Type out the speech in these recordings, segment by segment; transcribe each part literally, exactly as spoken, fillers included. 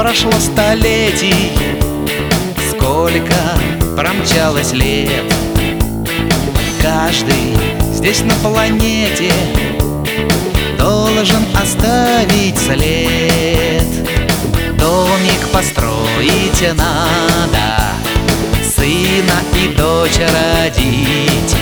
прошло столетий, сколько промчалось лет. Каждый здесь на планете должен оставить след. Домик построить надо, сына и дочь родить,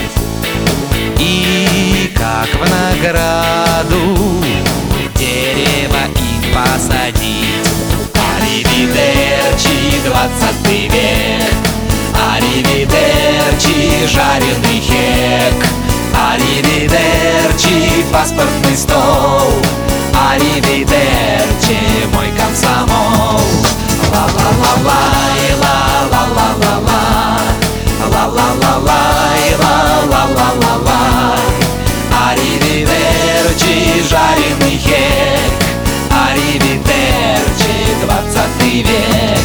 и как в награду дерево им посадить. Аривидерчи, двадцатый век, аривидерчи, жареный хек, аривидерчи, паспортный стол, аривидерчи, мой комсомол. Ла-ла-ла-лай, ла-ла-ла-ла-лай, ла-ла-ла-лай, ла-ла-ла-ла-лай, аривидерчи, жареный хек, аривидерчи, двадцатый век.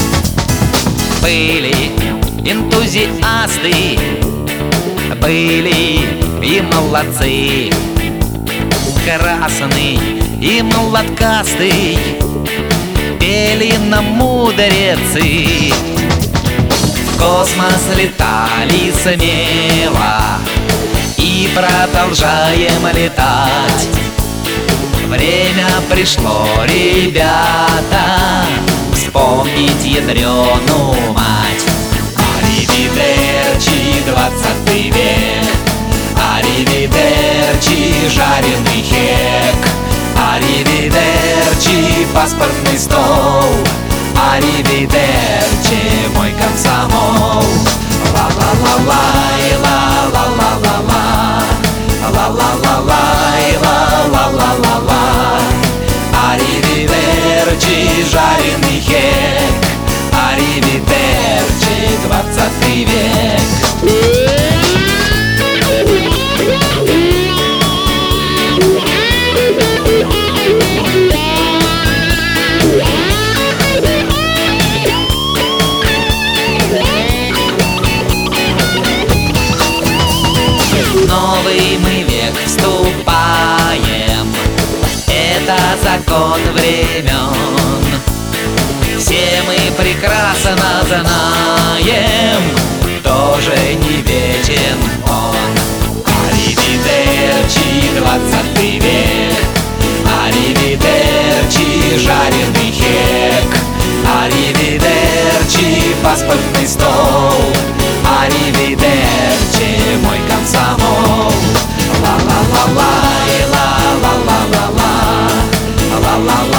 Были энтузиасты, были и молодцы, красный и молоткастый, пели нам мудрецы. В космос летали смело и продолжаем летать. Время пришло, ребята, вспомнить ядрену мать. Аривидерчи, двадцатый век, аривидерчи, жареный хек, аривидерчи, паспортный стол, аривидерчи, мой комсомол. Ла-ла-ла-лай, ла-ла-ла-ла-лай, ла-ла-ла-лай, ла-ла-ла-ла-лай, аривидерчи, жареный хек, аривидерчи, двадцатый век. Новый мы век вступаем, это закон времен. Все мы прекрасно знаем, тоже не вечен он. Аривидерчи, двадцатый век, аривидерчи, жареный хек, аривидерчи, паспортный стол, аривидерчи, мой комсомол. Ла-ла-ла-лай, ла-ла-ла-ла-ла, ла-ла-ла.